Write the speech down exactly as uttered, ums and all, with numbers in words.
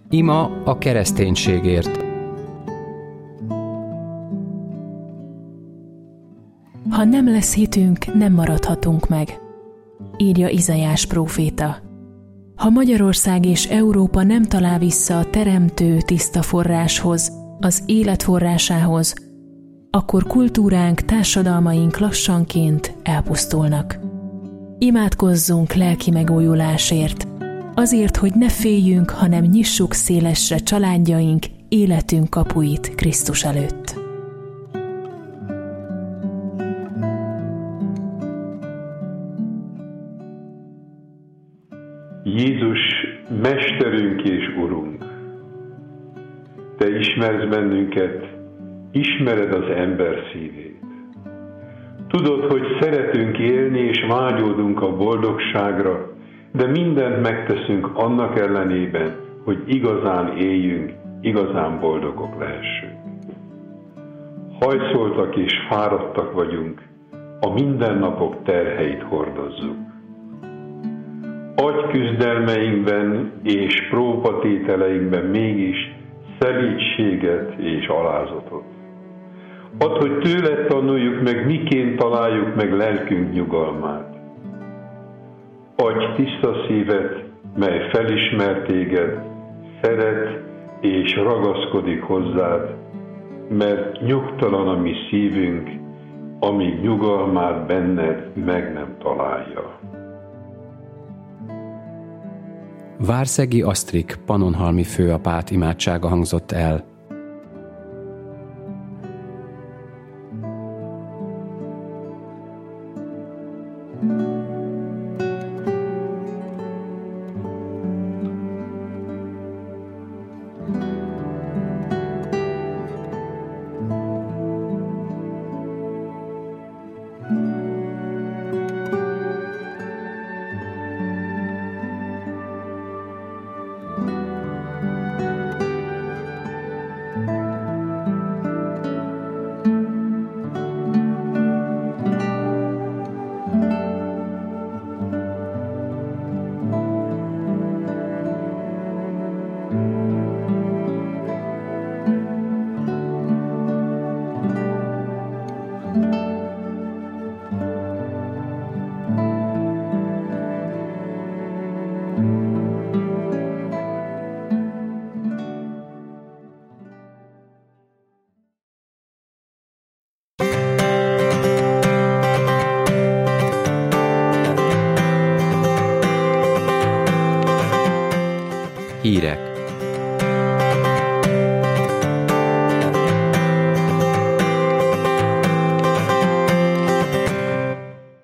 Ima a kereszténységért. Ha nem lesz hitünk, nem maradhatunk meg, írja Izaiás próféta. Ha Magyarország és Európa nem talál vissza a teremtő tiszta forráshoz, az élet forrásához, akkor kultúránk, társadalmaink lassanként elpusztulnak. Imádkozzunk lelki megújulásért, azért, hogy ne féljünk, hanem nyissuk szélesre családjaink, életünk kapuit Krisztus előtt. Jézus, Mesterünk és Urunk, Te ismersz bennünket, ismered az ember szívét. Tudod, hogy szeretünk élni és vágyódunk a boldogságra, de mindent megteszünk annak ellenében, hogy igazán éljünk, igazán boldogok lehessünk. Hajszoltak és fáradtak vagyunk, a mindennapok terheit hordozzuk. Agyküzdelmeinkben és próbatételeinkben mégis szelídséget és alázatot. Add, hogy tőled tanuljuk meg, miként találjuk meg lelkünk nyugalmát. Adj tiszta szívet, mely felismer téged, szeret és ragaszkodik hozzád, mert nyugtalan a mi szívünk, amíg nyugalmát benned meg nem találja. Várszegi Asztrik pannonhalmi főapát imádsága hangzott el. Hírek.